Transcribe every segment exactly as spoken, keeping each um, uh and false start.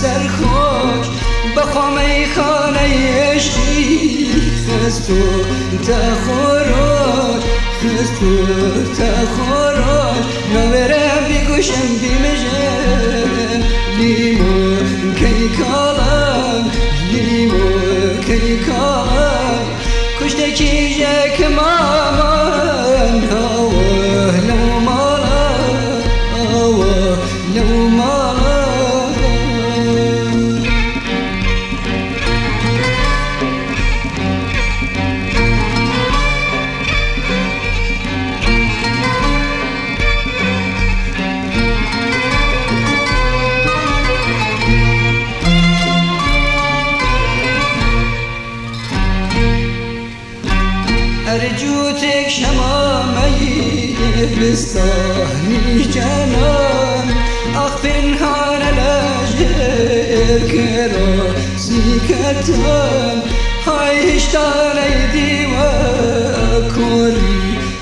سرخوش بخوام خانه عشقی خستو تخوروش خستو تخوروش نورم بیگوشم بیمجم لیمو کی کالم لیمو کی کالم کشته کیجه که مامان هوا لو مالا هوا لو مالا أرجوتك شمامي بستاني جنان أخفن هانا لاجر كراسي كتان هاي هشتان ايدي وكوري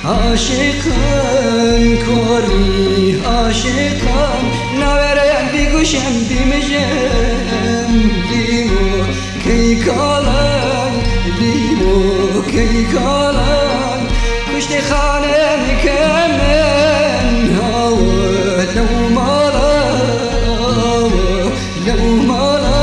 عاشقان كوري عاشقان نورم بيگوشم بيمجم ليمو كي كالان ليمو كي كالان كشت خانم كمن هوا لو مالا هوا لو مالا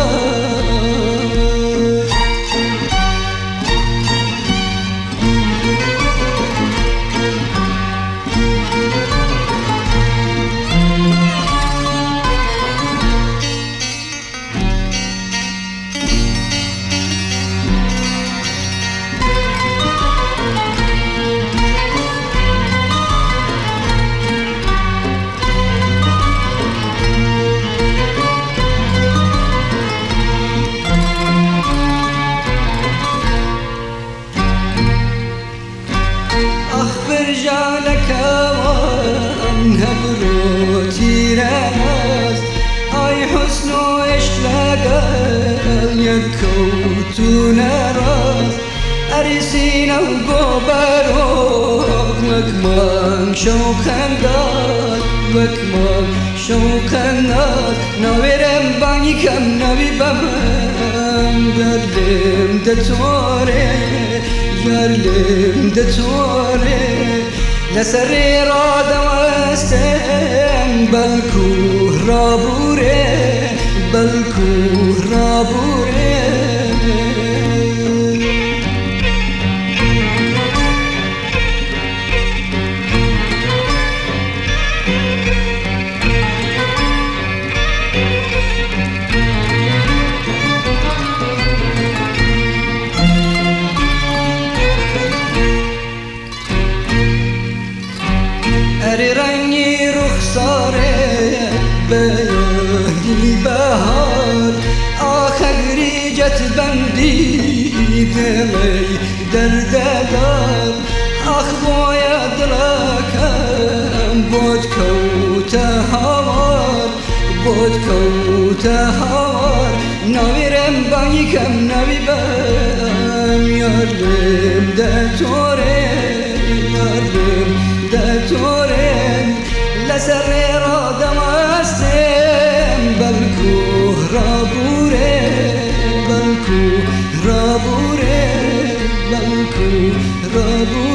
برجالك وان هبرو تيراناس اي حسنو اشلاقا يكوتو ناراس اريسين وقبرو وكمان شوقان داد وكمان شوقان داد نويرم باني كم نبي بمن قدم دتوري يرلم دتوري لسري راد وستم بلكو رابوري بلكو رابوري أري رنگی رخساره بیانی بهار آخری جت بندی دلی درددار آخ باید دلکم بود کوت هوار بود کوت هوار نویرم بانی کم نوی بم یارلم دتوره یارلم دتورن لسر رادم استم بلکو رابوره بلکو رابوره بلکو رابوره